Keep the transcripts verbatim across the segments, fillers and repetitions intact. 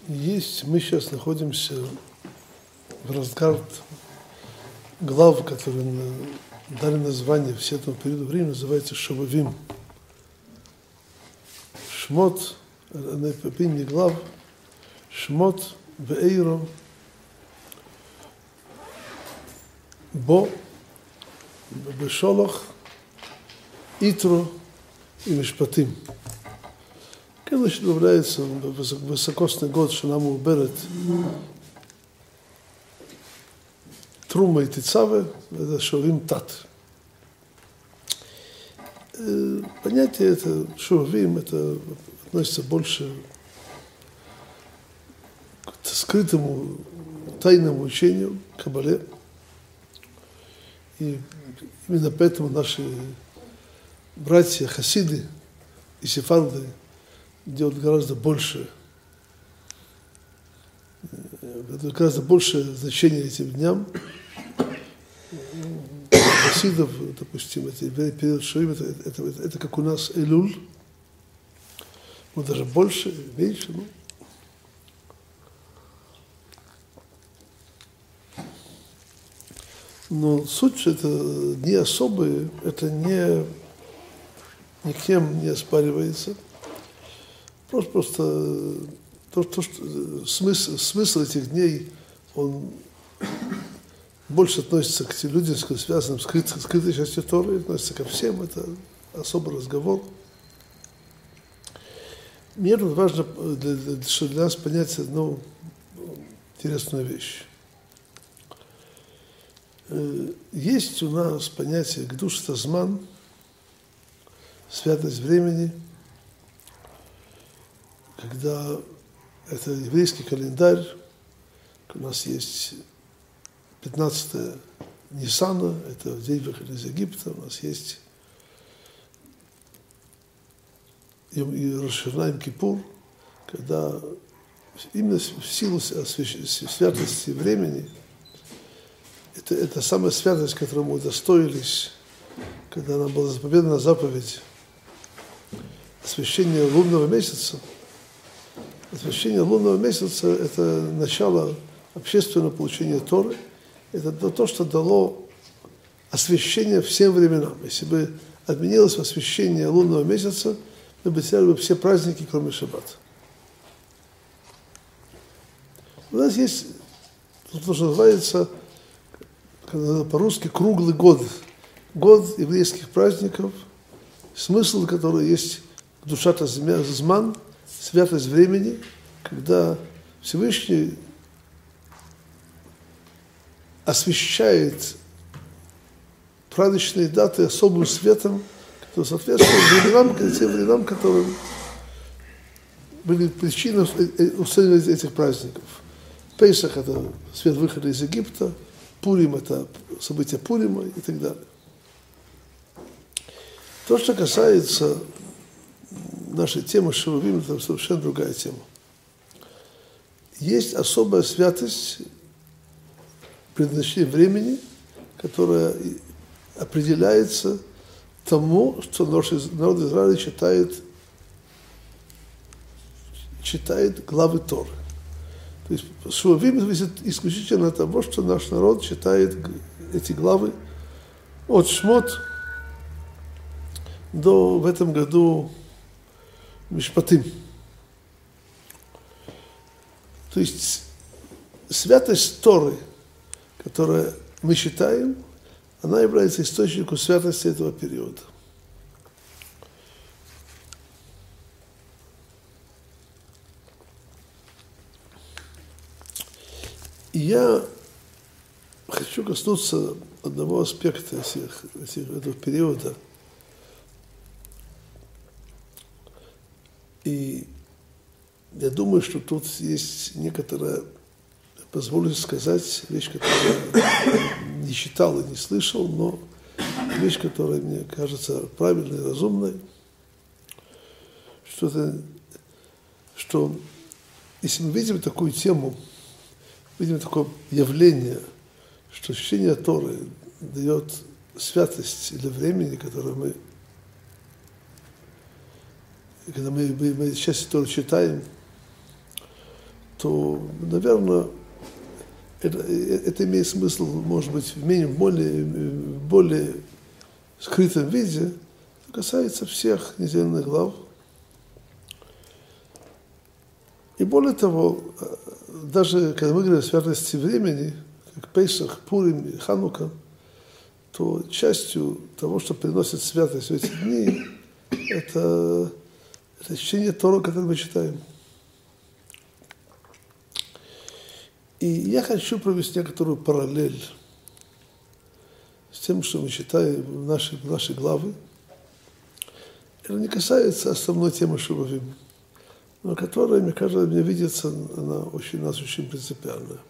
Есть, мы сейчас находимся в разгард глав, которые дали название все этому периоду времени, называется Шававим. Шмот, на имени глав, Шмот, Веэйро, Бо, Бешолох, Итро и Мишпатим. Когда добавляется высокосный год Шанаму Берет, Трума и Тицаве, это Шавим Тат. Понятие это Шавим, это относится больше к скрытому тайному учению, Кабале. И именно поэтому наши братья хасиды и сефарды делают гораздо больше, гораздо больше значения этим дням. Хасидов, допустим, это период Шавим, это, это, это, это как у нас Элюль, ну даже больше, меньше, ну. Но суть, что это не особые, это не никем не оспаривается. Просто, просто то, то, что, смысл, смысл этих дней, он больше относится к тем людям, связанным с скрытой, скрытой частью Торы, относится ко всем, это особый разговор. Мне тут важно, для, для, чтобы для нас понять одну интересную вещь. Есть у нас понятие гдуш тазман, святость времени, когда это еврейский календарь, у нас есть пятнадцатое Ниссана, это день выхода из Египта, у нас есть и Рош ха-Шана, Йом-Кипур, когда именно в силу святости времени, это, это самая святость, которой мы удостоились, когда нам была заповедана заповедь освящения лунного месяца. Освящение лунного месяца – это начало общественного получения Торы. Это то, что дало освящение всем временам. Если бы отменилось освящение лунного месяца, мы бы теряли бы все праздники, кроме Шаббата. У нас есть то, что называется по-русски круглый год. Год еврейских праздников, смысл которого есть душа тазман, святость времени, когда Всевышний освещает праздничные даты особым светом, который соответствует временам, тем временам, которым были причиной установления этих праздников. Пейсах – это свет выхода из Египта, Пурим – это события Пурима и так далее. То, что касается нашей темы Шававим, это совершенно другая тема. Есть особая святость предназначения времени, которая определяется тому, что народ Израиля читает, читает главы Торы. То есть Шававим зависит исключительно от того, что наш народ читает эти главы от Шмот до в этом году Мишпатим. То есть святость Торы, которую мы считаем, она является источником святости этого периода. И я хочу коснуться одного аспекта этих, этих, этого периода. И я думаю, что тут есть некоторая, позволю сказать, вещь, которую я не читал и не слышал, но вещь, которая мне кажется правильной и разумной, что, это, что если мы видим такую тему, видим такое явление, что чтение Торы дает святость для времени, которое мы когда мы, мы, мы сейчас Тору читаем, то, наверное, это, это имеет смысл, может быть, в менее, более, более скрытом виде, касается всех недельных глав. И более того, даже когда мы говорим о святости времени, как Песах, Пурим и Ханука, то частью того, что приносит святость в эти дни, это, это чтение Торы, которое мы читаем. И я хочу провести некоторую параллель с тем, что мы читаем в нашей, в нашей главе. Это не касается основной темы Шувавим, но которая, мне кажется, мне видится, она очень, нас очень принципиальная.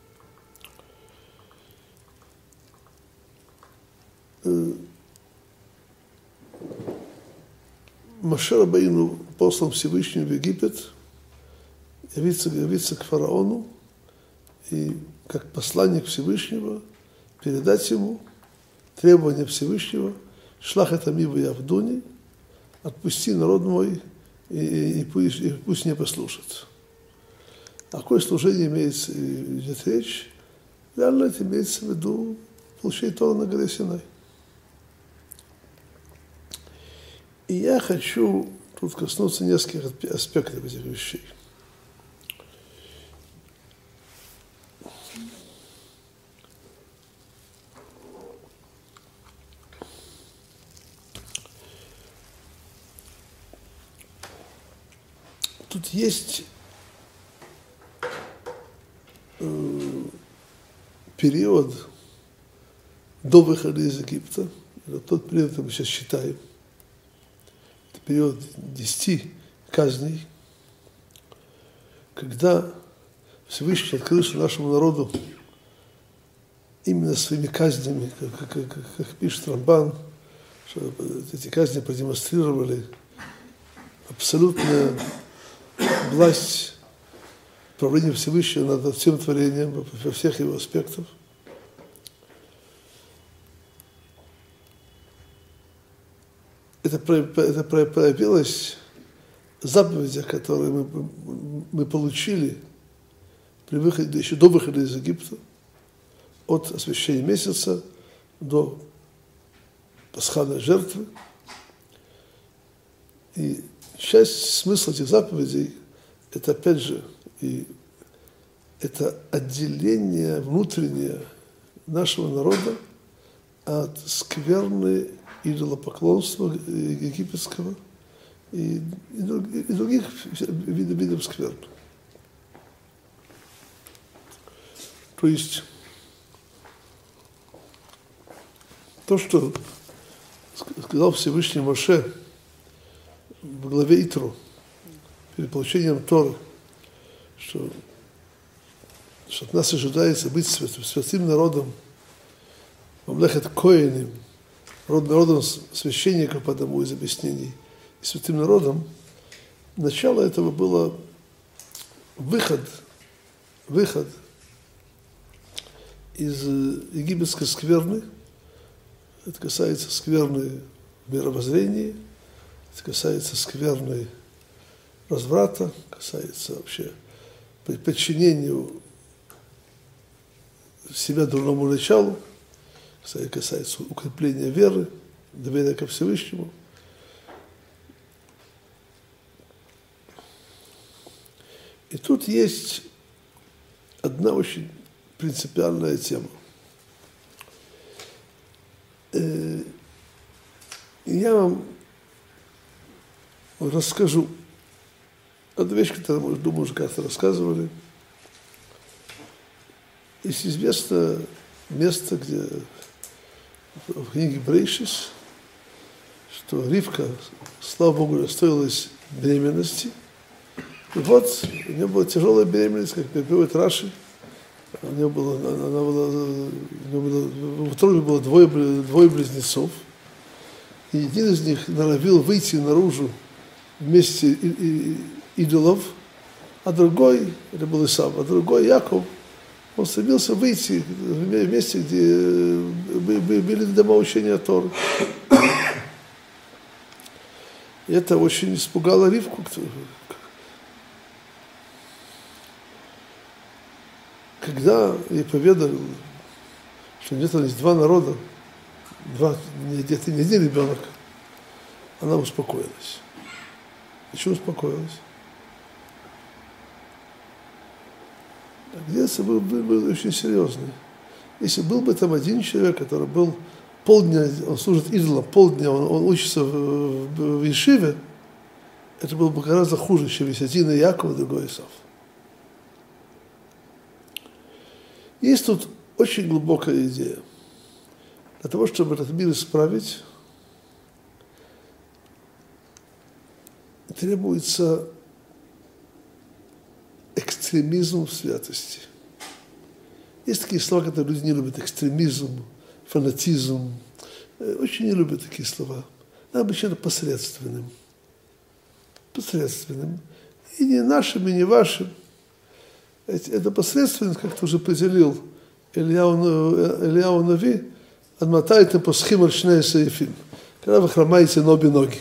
Моше Рабейну послан Всевышним в Египет явиться, явиться к фараону и как посланник Всевышнего передать ему требования Всевышнего: «Шлах это ми в Явдуни, отпусти народ мой, и, и, и, пусть, и пусть не послушат». О какое служение имеется, идет речь? Реально это имеется в виду получение Тора на горе Синай. И я хочу тут коснуться нескольких аспектов этих вещей. Тут есть э, период до выхода из Египта, это тот период, который мы сейчас считаем, это период десяти казней, когда Всевышний открылся нашему народу именно своими казнями, как, как, как, как пишет Рамбан, что эти казни продемонстрировали абсолютную власть правления Всевышнего над всем творением во всех его аспектах. Это, это проявилось в заповедях, которые мы, мы получили при выходе, еще до выхода из Египта, от освящения месяца до пасхальной жертвы. И часть смысла этих заповедей – это, опять же, и это отделение внутреннее нашего народа от скверны идолопоклонства египетского и, и, и других видов, видов скверны. То есть то, что сказал Всевышний Моше в главе Итру перед получением Торы, что, что от нас ожидается быть святым, святым народом, мамлехет коэним, народом священников по одному из объяснений, и святым народом. Начало этого было выход, выход из египетской скверны. Это касается скверны в мировоззрении, это касается скверны разврата, касается вообще подчинению себя дурному началу, касается укрепления веры, доверия ко Всевышнему. И тут есть одна очень принципиальная тема. Я вам расскажу одну вещь, которую, может, думаю, уже как-то рассказывали. Есть известное место, где в книге Брейшис, что Ривка, слава Богу, удостоилась беременности. И вот у нее была тяжелая беременность, как приводит Раши. У нее было, она была, у нее было, в утробе было двое, двое близнецов. И один из них норовил выйти наружу вместе идолов, а другой, это был Исав, а другой, Яков, он стремился выйти в месте, где были дома учения Торы. И это очень испугало Ривку. когда ей поведали, что где-то есть два народа, два, где-то не один ребенок, она успокоилась. Почему успокоилась? Агрессия был, был, был очень серьезный. Если был бы там один человек, который был полдня, он служит идолам, полдня он, он учится в, в, в Ешиве, это было бы гораздо хуже, чем если один Яков, другой Исав. Есть тут очень глубокая идея. Для того, чтобы этот мир исправить, требуется экстремизм в святости. Есть такие слова, которые люди не любят. Экстремизм, фанатизм. Очень не любят такие слова. Надо быть чем-то посредственным. Посредственным. И не нашим, и не вашим. Это посредственность, как ты уже определил Ильяу Нави, отмотайте по схему ручные саифим. Когда вы хромаете на обе ноги.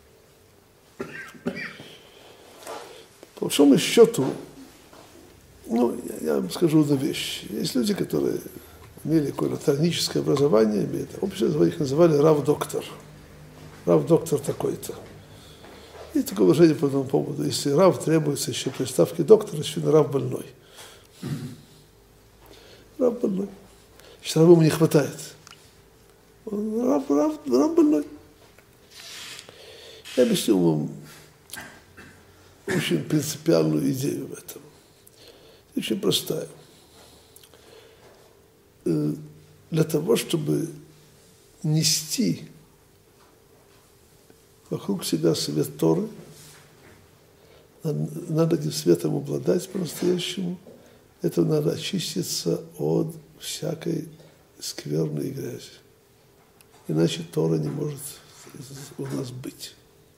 По большому счету, ну, я, я вам скажу одну вещь. Есть люди, которые имели какое-то тоническое образование, имеют общее, их называли рав-доктор. Рав-доктор такой-то. И такое уважение по этому поводу. Если рав, требуется еще приставки доктора, еще на рав больной. Рав больной. Что раву не хватает. Он рав, рав, рав больной. Я объясню вам очень принципиальную идею в этом. Очень простая. Для того, чтобы нести вокруг себя свет Торы, надо этим светом обладать по-настоящему. Это надо очиститься от всякой скверной грязи. Иначе Тора не может у нас быть.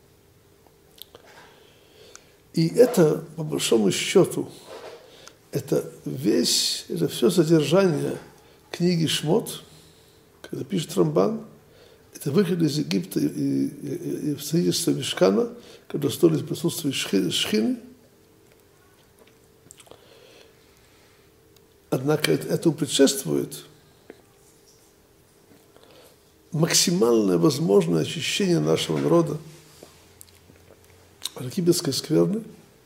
И это, по большому счету, это весь, это все содержание книги Шмот, когда пишет Рамбан, это выход из Египта и, и, и, и строительство Мишкана, когда строились присутствие Шхины. Однако этому предшествует максимальное возможное очищение нашего народа от египетской скверны,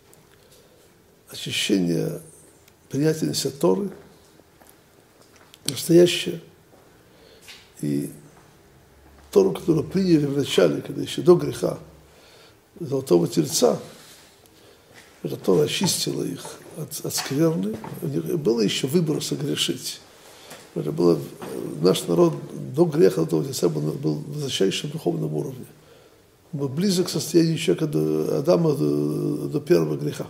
очищение принятия на себя Торы, настоящее. И Тору, которую приняли в начале, когда еще до греха, золотого тельца, эта Тора очистила их от, от скверны. У них было еще выбор согрешить. Это было, наш народ до греха золотого тельца был, был в высочайшем духовном уровне. Был близок к состоянию человека до Адама до, до первого греха.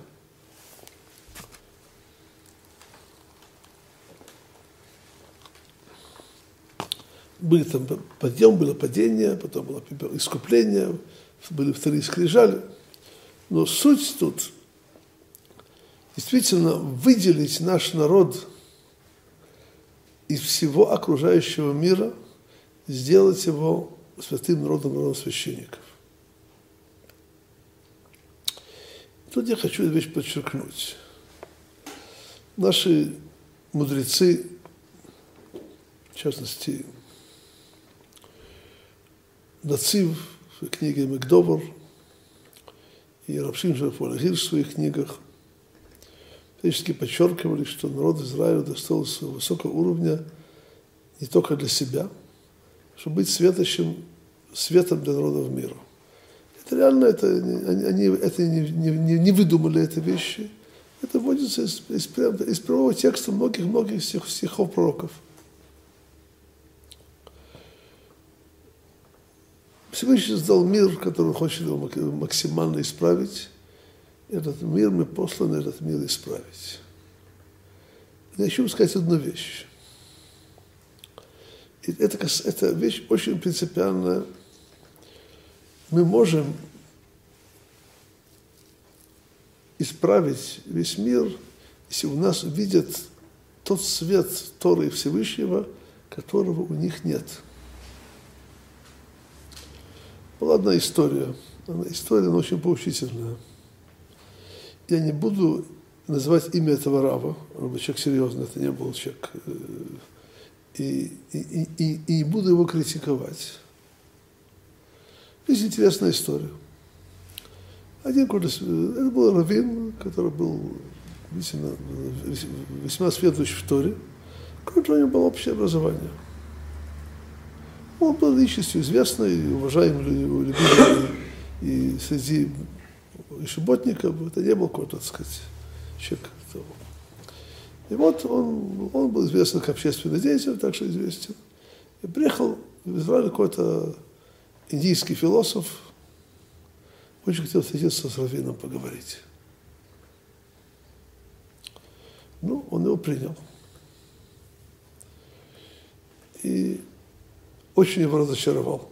Были там подъем, было падение, потом было искупление, были вторые скрижали. Но суть тут действительно выделить наш народ из всего окружающего мира, сделать его святым народом, народом священников. Тут я хочу эту вещь подчеркнуть. Наши мудрецы, в частности, Нацив в книге Мегдовар и Рав Шимшон Фуэль-Гир в своих книгах фактически подчеркивали, что народ Израиля достиг своего высокого уровня не только для себя, чтобы быть светочем, светом для народов мира. Это реально, это, они, они это не, не, не выдумали эти вещи. Это вводится из, из, из прямого текста многих-многих стихов пророков. Всевышний создал мир, который он хочет его максимально исправить. Этот мир мы посланы этот мир исправить. Я хочу сказать одну вещь. И это, эта вещь очень принципиальная. Мы можем исправить весь мир, если у нас видят тот свет Торы Всевышнего, которого у них нет. Была одна история. Она, история, она очень поучительная. Я не буду называть имя этого раба, он был человек серьезный, это не был человек, и, и, и, и, и не буду его критиковать. Есть интересная история. Один это был раввин, который был весьма сведущий в Торе, короче, у него было общее образование. Он был личностью известной, уважаемой, любимой, и среди шиботников это не был какой-то, так сказать, человек. И вот он, он был известен как общественный деятель, так что известен. И приехал в Израиль какой-то индийский философ, очень хотел встретиться с раввином, поговорить. Ну, он его принял. И очень его разочаровал.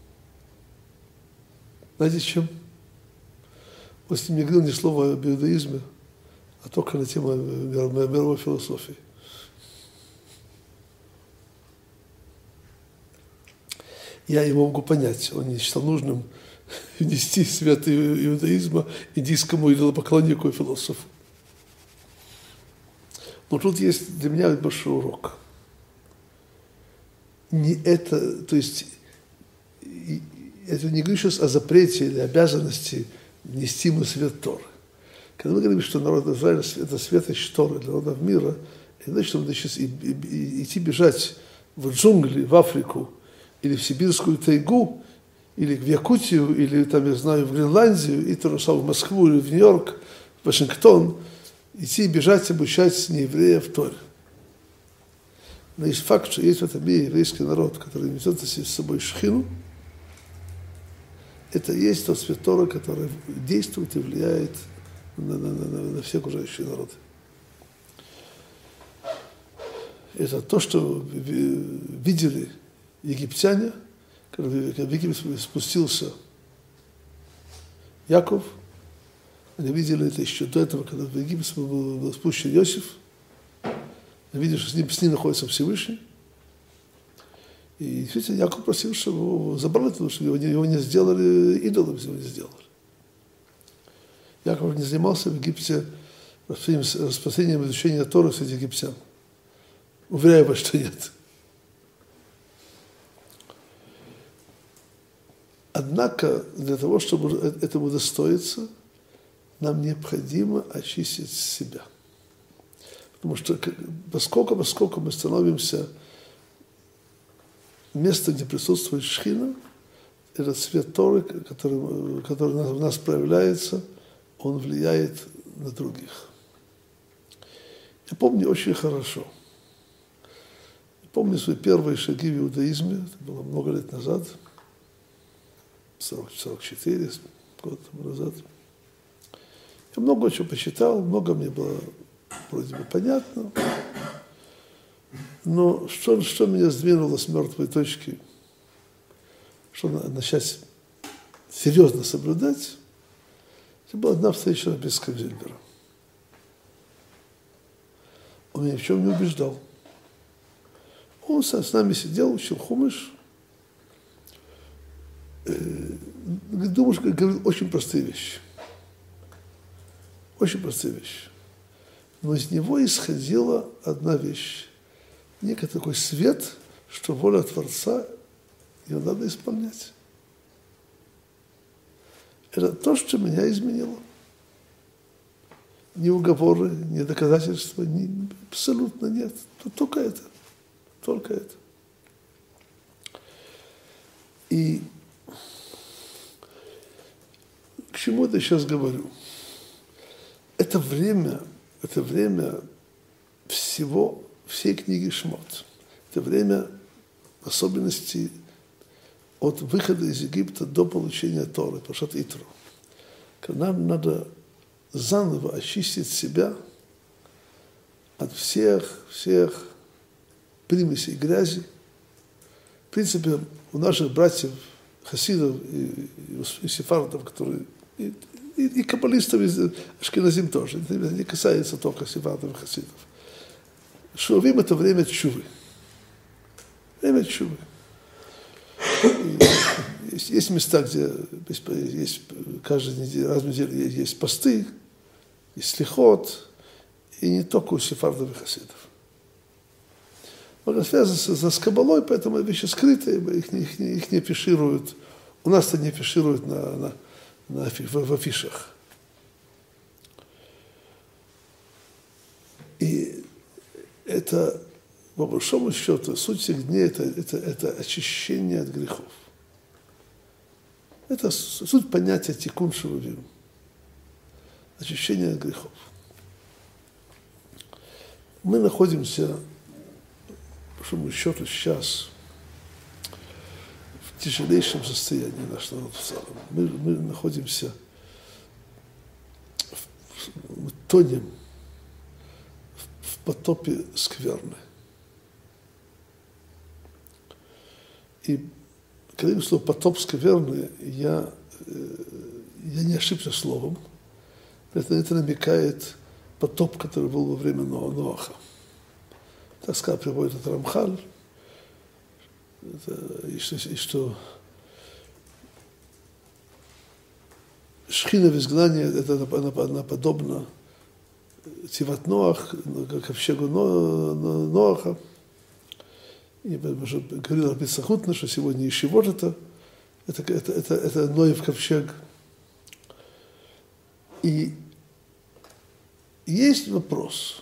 Знаете, чем? Он с ним не говорил ни слова об иудаизме, а только на тему мировой философии. Я его могу понять. Он не считал нужным внести свет иудаизма индийскому идолопоклоннику и философу. Но тут есть для меня большой урок. Не это, то есть, это не говорю сейчас о запрете или обязанности нести ему свет Торы. Когда мы говорим, что народ Израиля – это светоч Торы для народов мира, это значит, что мы сейчас и, и, и, идти бежать в джунгли, в Африку, или в сибирскую тайгу, или в Якутию, или, там, я знаю, в Гренландию, и то же самое в Москву, или в Нью-Йорк, в Вашингтон, идти и бежать, обучать неевреев Торе. Но есть факт, что есть в этом мире еврейский народ, который несет с собой шхину. Это и есть тот свет Торы, который действует и влияет на, на, на, на все окружающие народы. Это то, что видели египтяне, когда в Египет спустился Яков. Они видели это еще до этого, когда в Египет был, был спущен Иосиф. Они видели, что с ним, с ним находится Всевышний. И действительно, Яков просил, чтобы его забрали, потому что его не, его не сделали идолом, его не сделали. Яков не занимался в Египте распространением изучения Торы среди египтян. Уверяю вас, что нет. Однако для того, чтобы этому достоиться, нам необходимо очистить себя. Потому что поскольку, поскольку мы становимся местом, где присутствует шхина, этот свет Торы, который, который в нас проявляется, он влияет на других. Я помню очень хорошо. Я помню свои первые шаги в иудаизме, это было много лет назад, сорок четыре года назад. Я много чего почитал, много мне было вроде бы понятно. Но что, что меня сдвинуло с мертвой точки, что начать серьезно соблюдать, это была одна встреча без Кавзельбера. Он меня ни в чем не убеждал. Он с нами сидел, учил хумыш. Думаешь, говорил очень простые вещи. Очень простые вещи. Но из него исходила одна вещь. Некий такой свет, что воля Творца, ее надо исполнять. Это то, что меня изменило. Ни уговоры, ни доказательства, ни, абсолютно нет. Только это. Только это. И к чему это сейчас говорю? Это время, это время всего, всей книги Шмот. Это время особенностей от выхода из Египта до получения Торы, Пашат Итру. Нам надо заново очистить себя от всех, всех примесей грязи. В принципе, у наших братьев, хасидов и, и сефардов, которые, и, и, и каббалистов, и ашкеназим тоже, это не касается только сефардов и хасидов. Шувим – это время тшувы. Время тшувы. Есть, есть места, где есть, есть каждую неделю, раз в неделю есть, есть посты, есть слихот, и не только у сефардов и хасидов. Много связано с, с Кабалой, поэтому вещи скрытые, их, их, их не афишируют. У нас-то не афишируют на, на, на афи, в, в афишах. И это, по большому счету, суть всех дней это, это, это очищение от грехов. Это суть понятия тикун шелувим. Очищение от грехов. Мы находимся, по большому счету, сейчас в тяжелейшем состоянии нашего народа в целом. Мы, мы находимся, в, мы тонем в потопе скверны. И когда я говорю слово «потоп скверны», я, я не ошибся словом. Это, это намекает потоп, который был во время Ноаха. Так сказал, приводит это Рамхаль, это, и, что, и что шхина в изгнании, это она, она подобна Тиват Ноах, ковчегу Ноаха. И говорил Рабби Сахутна, что сегодня Ешивот это, это, это, это, это Ноев ковчег. И есть вопрос,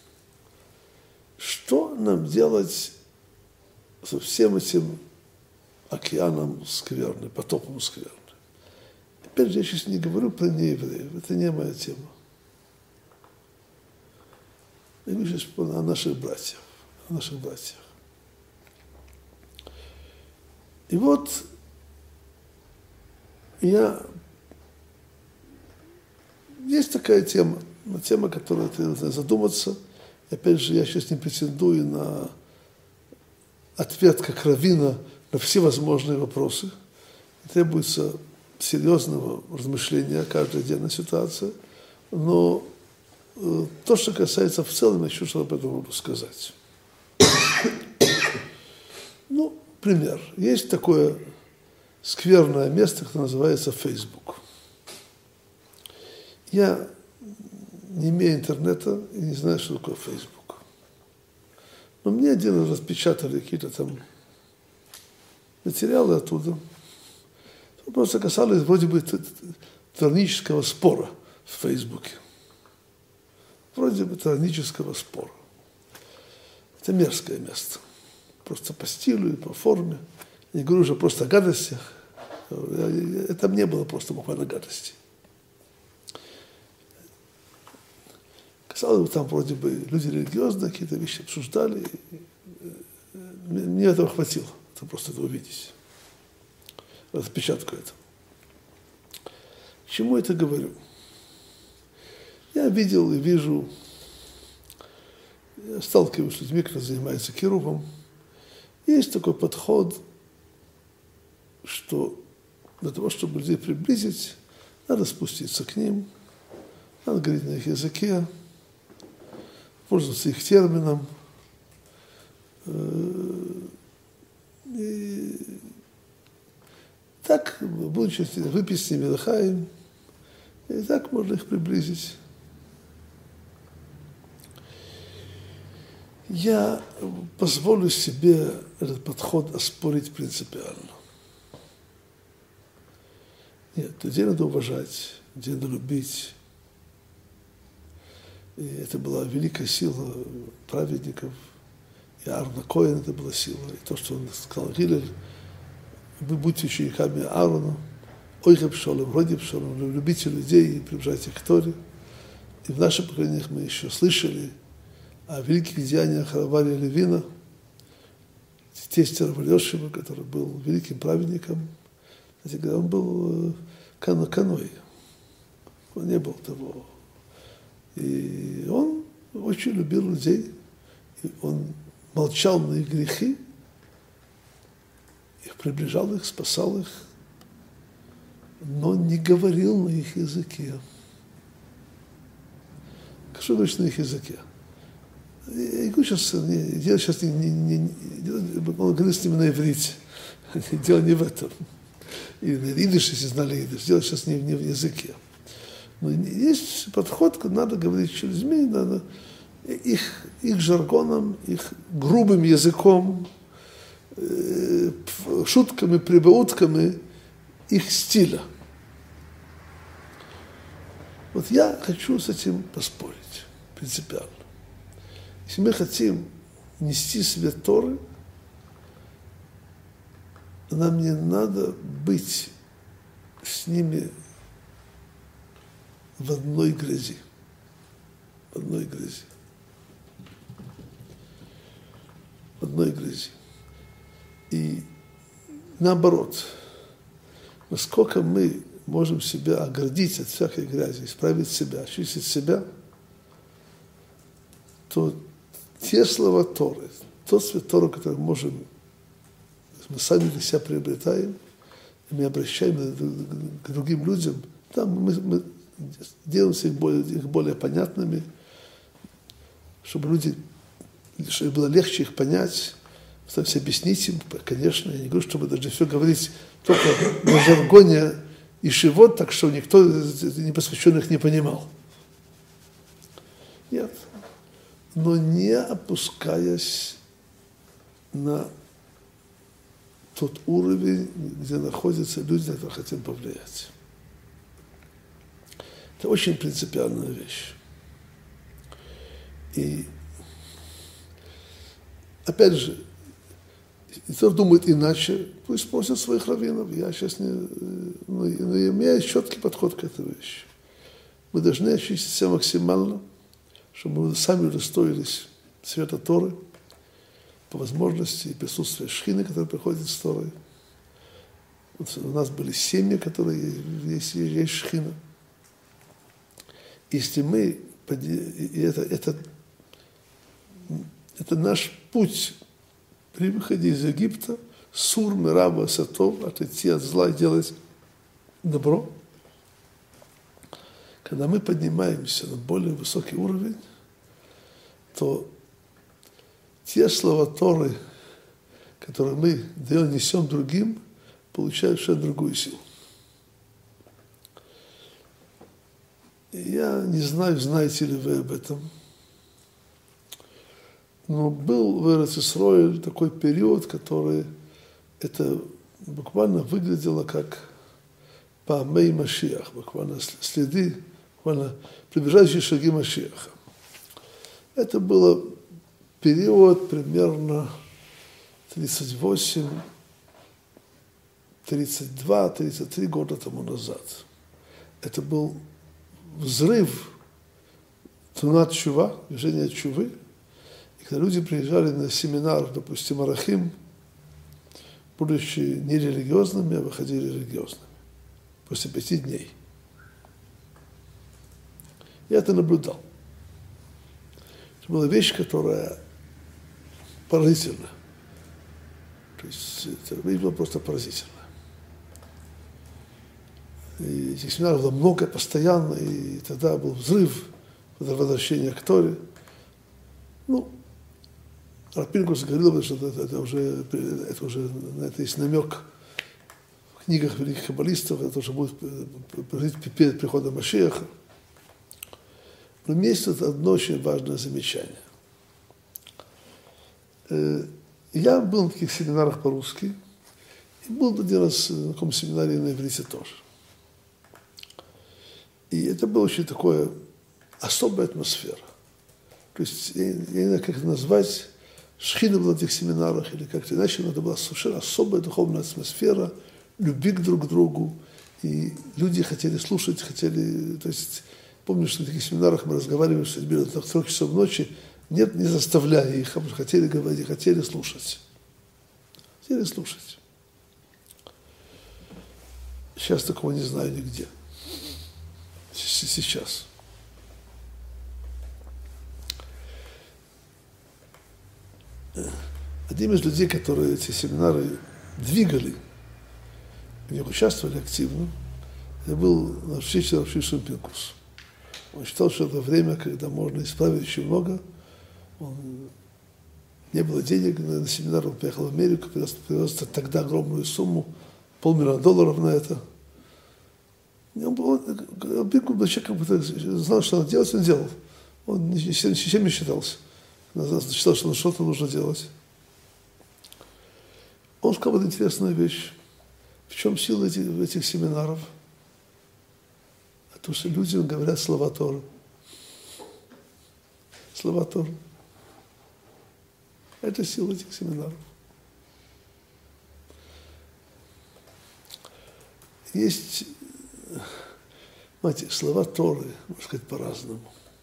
что нам делать со всем этим океаном скверны, потопом скверны. Опять же, я сейчас не говорю про неевреев, это не моя тема. Я говорю сейчас о наших братьях, о наших братьях. И вот я... Есть такая тема, тема, которая требует задуматься. И опять же, я сейчас не претендую на ответ как раввина на все возможные вопросы. Требуется серьезного размышления каждой отдельной ситуации. Но то, что касается в целом, я еще об этом могу сказать. Ну, пример. Есть такое скверное место, которое называется Facebook. Я не имею интернета и не знаю, что такое Facebook. Но мне один раз распечатали какие-то там материалы оттуда. Просто касалось вроде бы тиранического спора в Фейсбуке. Вроде бы тиранического спора. Это мерзкое место. Просто по стилю и по форме. Не говорю уже просто о гадостях. Это мне было просто буквально гадости. Казалось бы, там вроде бы люди религиозные какие-то вещи обсуждали. Мне этого хватило, это просто это увидеть. Распечатку этого. К чему это говорю? Я видел и вижу, я сталкиваюсь с людьми, которые занимаются кирувом. Есть такой подход, что для того, чтобы людей приблизить, надо спуститься к ним, надо говорить на их языке, пользоваться их термином. И так, будучи выпить с ними лахаим, и так можно их приблизить. Я позволю себе этот подход оспорить принципиально. Нет, людей надо уважать, людей надо любить. И это была великая сила праведников. И Аарона Коэн это была сила. И то, что он сказал Гилель, вы будьте учениками Аарона, ойхеб шолом, родиб шолом, любите людей и приближайте к Торе. И в наших поколениях мы еще слышали о великих деяниях Равария Левина, тестя Рава Ельшева, который был великим праведником. Он был каной, он не был того. И он очень любил людей, и он молчал на их грехи, их приближал их, спасал их, но не говорил на их языке. Что говоришь на их языке? Я говорю сейчас, не, дело сейчас не, не, не, не, он говорит с ними на иврите. Дело не в этом. И на идиш, если знали идиш, дело сейчас не, не в языке. Но есть подход, надо говорить с людьми, надо их, их жаргоном, их грубым языком, э, шутками, прибаутками их стиля. Вот я хочу с этим поспорить принципиально. Если мы хотим нести свет Торы, нам не надо быть с ними в одной грязи. В одной грязи. В одной грязи. И наоборот, насколько мы можем себя оградить от всякой грязи, исправить себя, очистить себя, то те слова Торы, тот свет Торы, который мы можем, мы сами для себя приобретаем, и мы обращаем к другим людям, там мы, мы делаемся их более, их более понятными, чтобы люди, чтобы было легче их понять, стараемся объяснить им, конечно, я не говорю, чтобы даже все говорить только на жаргоне и шивот, так что никто непосвященных не понимал. Нет. Но не опускаясь на тот уровень, где находятся люди, на которых хотим повлиять. Это очень принципиальная вещь. И опять же, кто думает иначе, пусть спросят своих раввинов. Я сейчас не... Но, но у меня есть четкий подход к этой вещи. Мы должны очистить себя максимально, чтобы мы сами удостоились света Торы, по возможности и присутствия шхины, которая приходит с Торой. Вот у нас были семьи, которые есть, есть шхина. Если мы... И это, это, это наш путь при выходе из Египта, сур, мираба, сатов, отойти от зла и делать добро. Когда мы поднимаемся на более высокий уровень, то те слова Торы, которые мы даем, несем другим, получают совершенно другую силу. И я не знаю, знаете ли вы об этом, но был в Эрец-Исроэль такой период, который это буквально выглядело как Паамей Машиах, буквально следы, буквально приближающие шаги Машиаха. Это было период примерно тридцать восемь, тридцать два, тридцать три года тому назад. Это был взрыв Тунат Чува, движение Чувы. И когда люди приезжали на семинар, допустим, Арахим, будучи нерелигиозными, а выходили религиозными. После пяти дней. Я это наблюдал. Это была вещь, которая поразительна. То есть это вещь была просто поразительна. И этих семинаров было много, постоянно, и тогда был взрыв, возвращение к Торе. Ну, Рав Пинкус говорил, потому что это, это, уже, это уже это есть намек в книгах великих каббалистов, это уже будет перед приходом Машиаха. Но у меня есть одно очень важное замечание. Я был на таких семинарах по-русски, и был один раз на таком семинаре на иврите тоже. И это была очень такая особая атмосфера. То есть, я, я не знаю, как это назвать, шхина была на этих семинарах, или как-то иначе, но это была совершенно особая духовная атмосфера, любви к друг другу, и люди хотели слушать, хотели, то есть, помню, что на таких семинарах мы разговаривали с людьми до трех часов ночи, нет, не заставляя их, а хотели говорить, хотели слушать. Хотели слушать. Сейчас такого не знаю нигде. Сейчас. Одним из людей, которые эти семинары двигали, в них участвовали активно, это был наш учитель Рав Шимшон Пинкус. Он считал, что это время, когда можно исправить очень много. Он, не было денег на, на семинар, он поехал в Америку, привез, привез тогда огромную сумму, полмиллиона долларов на это. Он, он, Биркут был человек, как будто знал, что надо делать, он делал. Он ничем, ничем не считался. Он считал, что что-то нужно делать. Он сказал вот интересную вещь. В чем сила этих, этих семинаров? А то, что люди говорят слова Торы. Слова Торы. Это сила этих семинаров. Есть, знаете, слова Торы, можно сказать, по-разному.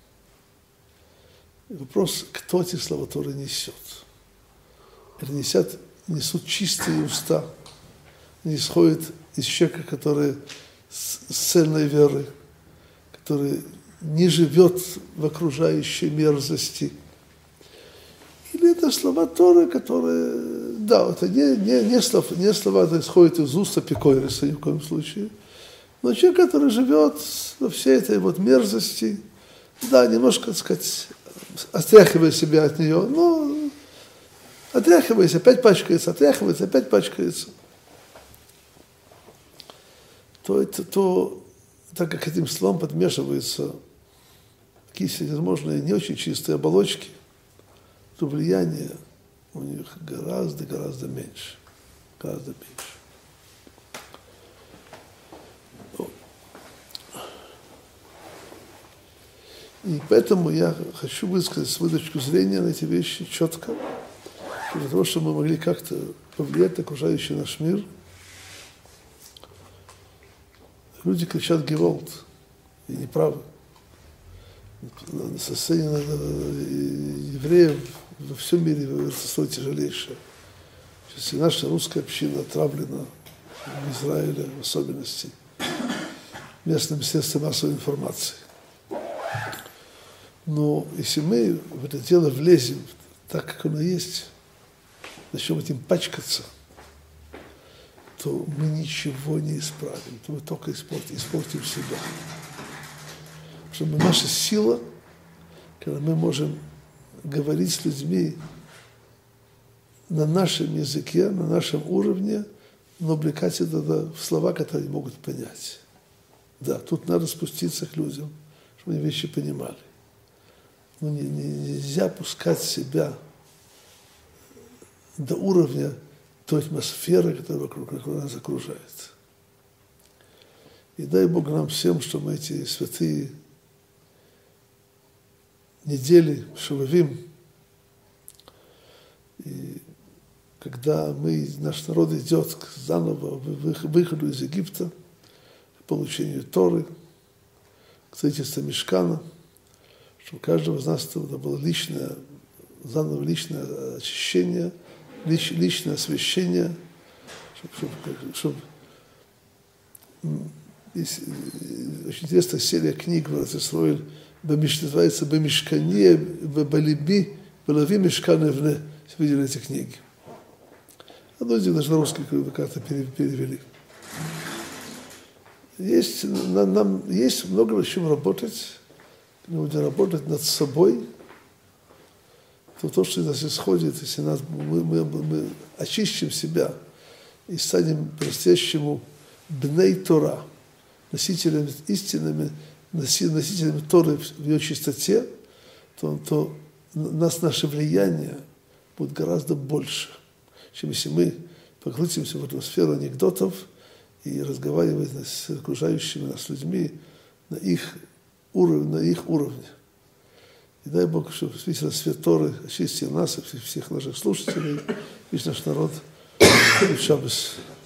Вопрос, кто эти слова Торы несет. Это несят, несут чистые уста. Они исходят из человека, который с цельной верой, который не живет в окружающей мерзости. Или это слова Торы, которые, да, это не, не, не, слова, не слова, это исходят из уст апикойреса ни в коем случае, но человек, который живет во всей этой вот мерзости, да, немножко, так сказать, отряхивая себя от нее, но отряхиваясь, опять пачкается, отряхивается, опять пачкается, то, это, то так как этим словам подмешиваются какие-то, возможно, не очень чистые оболочки, то влияние у них гораздо-гораздо меньше. Гораздо меньше. И поэтому я хочу высказать свою точку зрения на эти вещи четко, для того, чтобы мы могли как-то повлиять на окружающий наш мир. Люди кричат «Геволт», и неправы. Состояние евреев во всем мире состоит тяжелейшее. Сейчас и наша русская община отравлена в Израиле в особенности местным средством массовой информации. Но если мы в это дело влезем так, как оно есть, начнем этим пачкаться, то мы ничего не исправим, то мы только испортим, испортим себя. Потому что наша сила, когда мы можем говорить с людьми на нашем языке, на нашем уровне, но облекать это в слова, которые они могут понять. Да, тут надо спуститься к людям, чтобы они вещи понимали. Но не, не, нельзя пускать себя до уровня той атмосферы, которая вокруг, которая нас окружает. И дай Бог нам всем, чтобы мы эти святые недели Шувавим, и когда мы, наш народ идет к заново выходу из Египта, к получению Торы, к строительству Мишкана, чтобы у каждого из нас это было личное, заново личное очищение, лич, личное освящение, чтобы, чтобы, чтобы очень интересная серия книг в Израиле, называется «Бамишкане, Балиби, Балави Мишкан Эвне». Видели эти книги. Одно из них даже на русский как-то перевели. Есть, нам, нам есть много над чем работать. Мы будем работать над собой. То, то что из нас исходит, если нас, мы, мы, мы очистим себя и станем по-настоящему бней Тора, носителями истинными, носителями Торы в ее чистоте, то, то нас, наше влияние будет гораздо больше, чем если мы погрузимся в атмосферу анекдотов и разговариваем с окружающими нас людьми на их уровне, на их уровне. И дай Бог, чтобы весь свет Торы очистил нас и всех наших слушателей, весь наш народ. Шаббас.